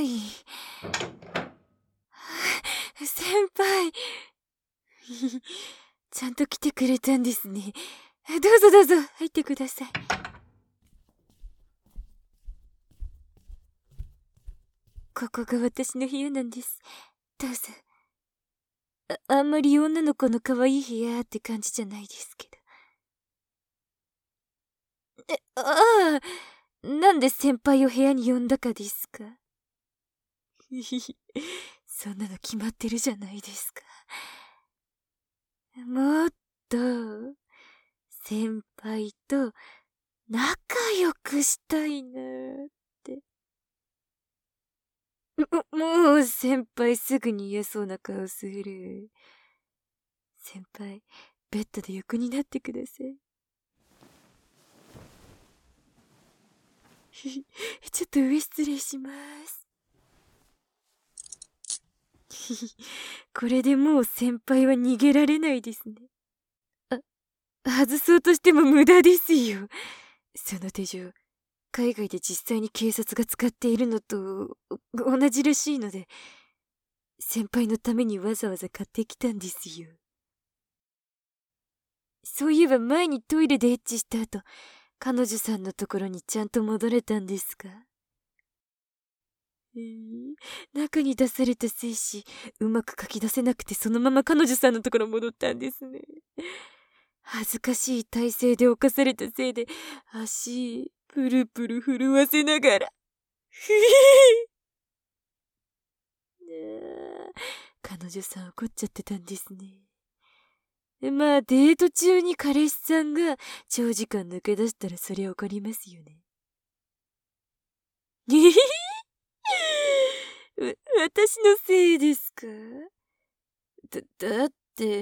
い。先輩。ちゃんと来てくれたんですね。どうぞどうぞ、入ってください。ここが私の部屋なんです。どうぞ。あんまり女の子の可愛い部屋って感じじゃないですけど。ああ、なんで先輩を部屋に呼んだかですか？そんなの決まってるじゃないですか。もっと、先輩と仲良くしたいなって。もう先輩すぐに嫌そうな顔する。先輩、ベッドで横になってください。ちょっと上失礼します。これでもう先輩は逃げられないですね。外そうとしても無駄ですよ。その手錠、海外で実際に警察が使っているのと同じらしいので、先輩のためにわざわざ買ってきたんですよ。そういえば前にトイレでエッチした後、彼女さんのところにちゃんと戻れたんですか？中に出された精子、うまく書き出せなくてそのまま彼女さんのところ戻ったんですね。恥ずかしい体勢で犯されたせいで、足、プルプル震わせながら。彼女さん怒っちゃってたんですね。まあ、デート中に彼氏さんが長時間抜け出したらそれ怒りますよね。私のせいですか？だって、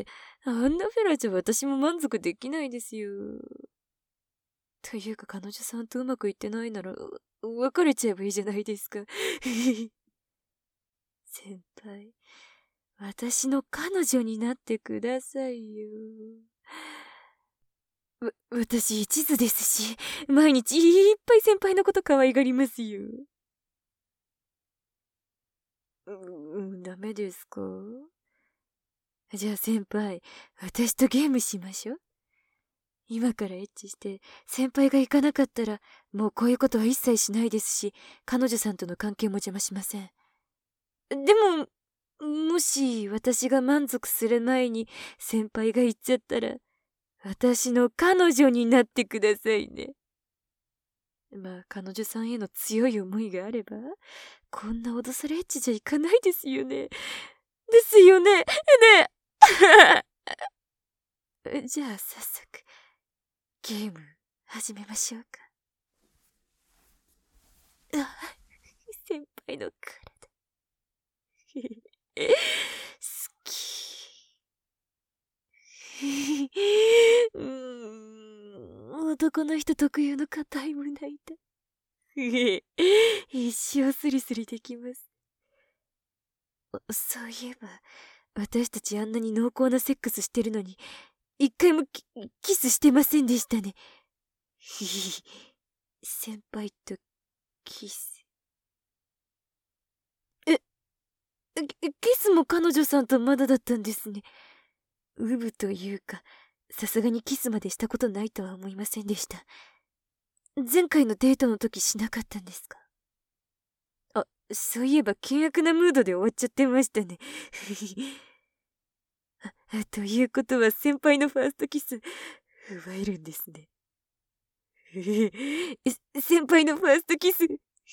あんなフェラじゃ私も満足できないですよ。というか彼女さんとうまくいってないなら、別れちゃえばいいじゃないですか。先輩、私の彼女になってくださいよ。私一途ですし、毎日いっぱい先輩のこと可愛がりますよ。ダメですか？じゃあ先輩、私とゲームしましょう。今からエッチして、先輩が行かなかったら、もうこういうことは一切しないですし、彼女さんとの関係も邪魔しません。でも、もし私が満足する前に先輩が行っちゃったら、私の彼女になってくださいね。まあ、彼女さんへの強い思いがあれば、こんな脅されエッチじゃいかないですよね。ですよね。ねえ。じゃあ早速、ゲーム始めましょうか。先輩の体。好き。男の人特有の硬い胸板。一生スリスリできます。そういえば、私たちあんなに濃厚なセックスしてるのに、一回もキスしてませんでしたね。先輩とキス。キスも彼女さんとまだだったんですね。うぶというか、さすがにキスまでしたことないとは思いませんでした。前回のデートの時しなかったんですか？そういえば険悪なムードで終わっちゃってましたね。ということは先輩のファーストキス、奪えるんですね。先輩のファーストキス。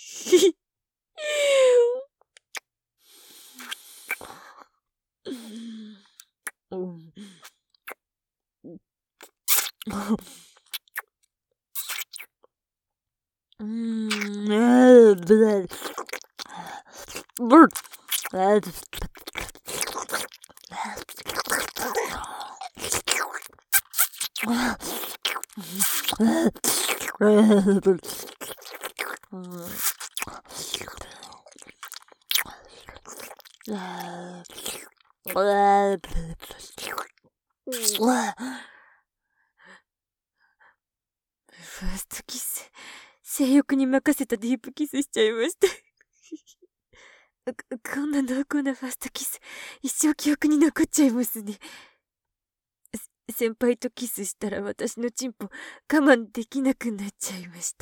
ファーストキス、性欲に任せたディープキスしちゃいました。 こんな濃厚なファーストキス、一生記憶に残っちゃいますね。先輩とキスしたら私のチンポ我慢できなくなっちゃいました。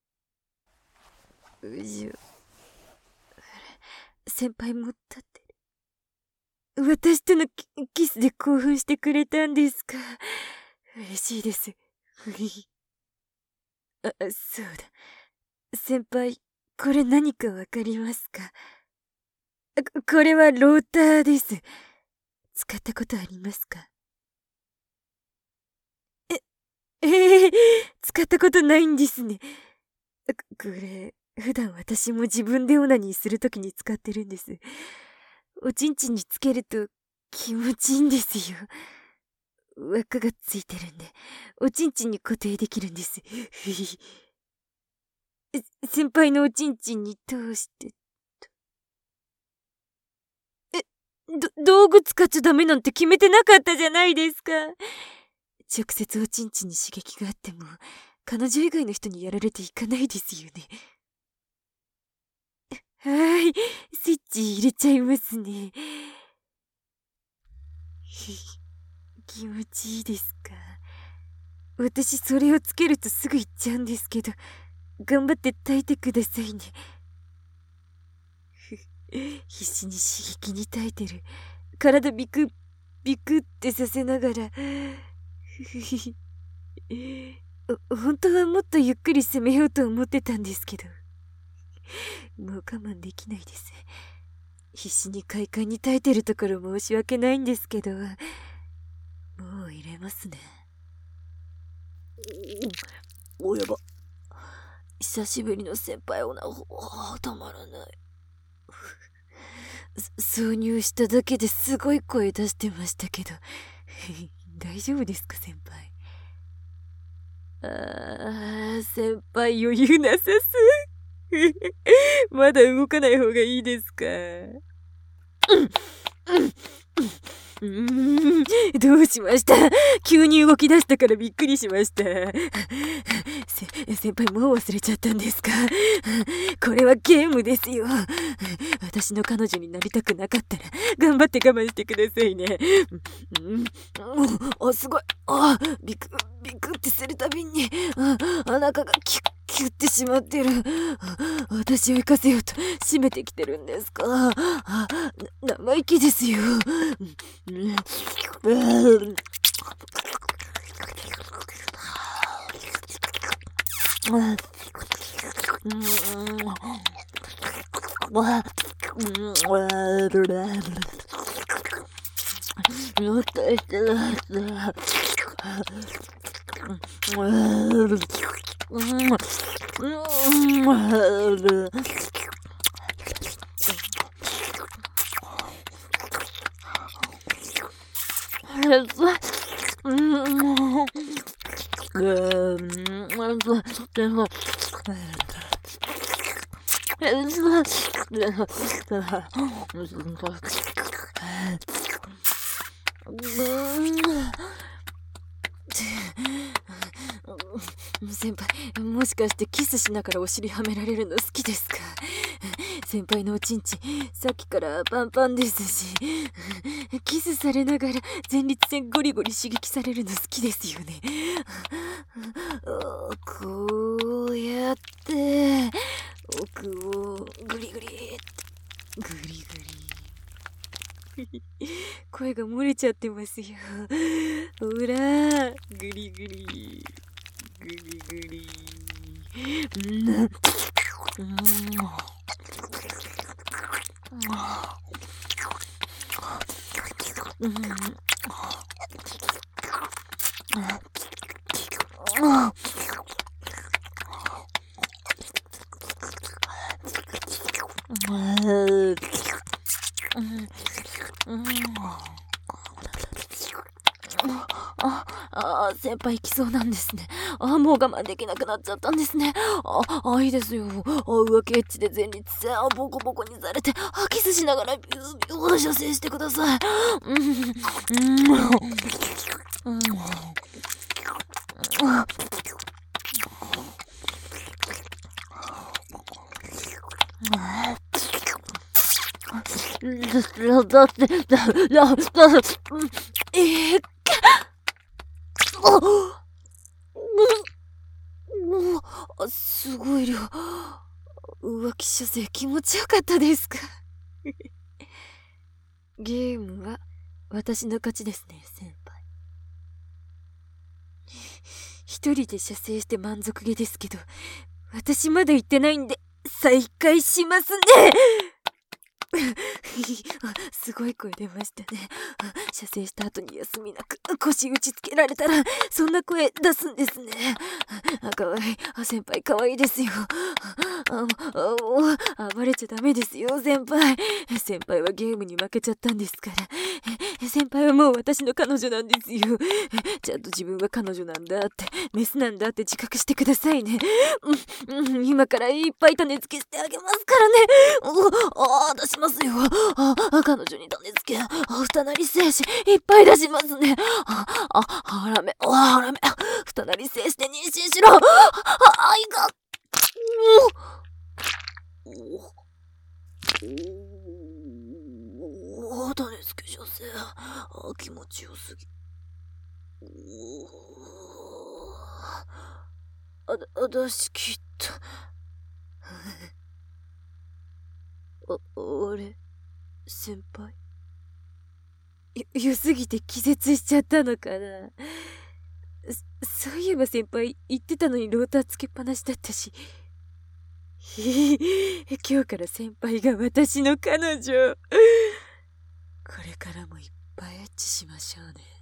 先輩も立ってる。私とのキスで興奮してくれたんですか。嬉しいです。そうだ。先輩、これ何かわかりますか？これはローターです。使ったことありますか？使ったことないんですね。これ、普段私も自分でオナニーするときに使ってるんです。おちんちんにつけると気持ちいいんですよ。輪っかがついてるんで、おちんちんに固定できるんです。先輩のおちんちんに通してと。道具使っちゃダメなんて決めてなかったじゃないですか。直接おちんちんに刺激があっても、彼女以外の人にやられていかないですよね。はい、スイッチ入れちゃいますね。気持ちいいですか？私それをつけるとすぐ行っちゃうんですけど、頑張って耐えてくださいね。必死に刺激に耐えてる。体ビクビクってさせながら。本当はもっとゆっくり攻めようと思ってたんですけど、もう我慢できないです。必死に快感に耐えてるところ申し訳ないんですけど、もう入れますね。おやば。久しぶりの先輩オナホ、たまらない。挿入しただけですごい声出してましたけど、大丈夫ですか先輩？先輩余裕なさす。まだ動かない方がいいですか？どうしました？急に動き出したからびっくりしました。先輩もう忘れちゃったんですか？これはゲームですよ。私の彼女になりたくなかったら頑張って我慢してくださいね。すごい。ビクってするたびにお腹がキュッキュッてしまってる。私を生かせようと締めてきてるんですか？生意気ですよ。先輩、もしかしてキスしながらお尻はめられるの好きですか？先輩のおちんちん、さっきからパンパンですし、キスされながら前立腺ゴリゴリ刺激されるの好きですよね。こうやって奥をグリグリってグリグリ声が漏れちゃってますよ。ほら、グリグリグリグリ先輩行きそうなんですね。もう我慢できなくなっちゃったんですね。いいですよ。浮気エッチで前立腺ボコボコにされて、キスしながらビュービュー射精してください。 だって、すごい量。浮気射精気持ちよかったですか？ゲームは私の勝ちですね、先輩。一人で射精して満足げですけど、私まだ行ってないんで、再開しますね。すごい声出ましたね。射精した後に休みなく腰打ちつけられたらそんな声出すんですね。かわいい。先輩かわいいですよ。暴れちゃダメですよ、先輩。先輩はゲームに負けちゃったんですから。先輩はもう私の彼女なんですよ。ちゃんと自分は彼女なんだって、メスなんだって自覚してくださいね。今からいっぱい種付けしてあげますからね。出しますよ。彼女に種付け、二なり精子いっぱい出しますね。ハラメ、二なり精子で妊娠しろ。愛が。種付け女性、気持ちよすぎ。出し切った。あれ、先輩良すぎて気絶しちゃったのかな。そういえば先輩言ってたのにローターつけっぱなしだったし。今日から先輩が私の彼女。これからもいっぱいエッチしましょうね。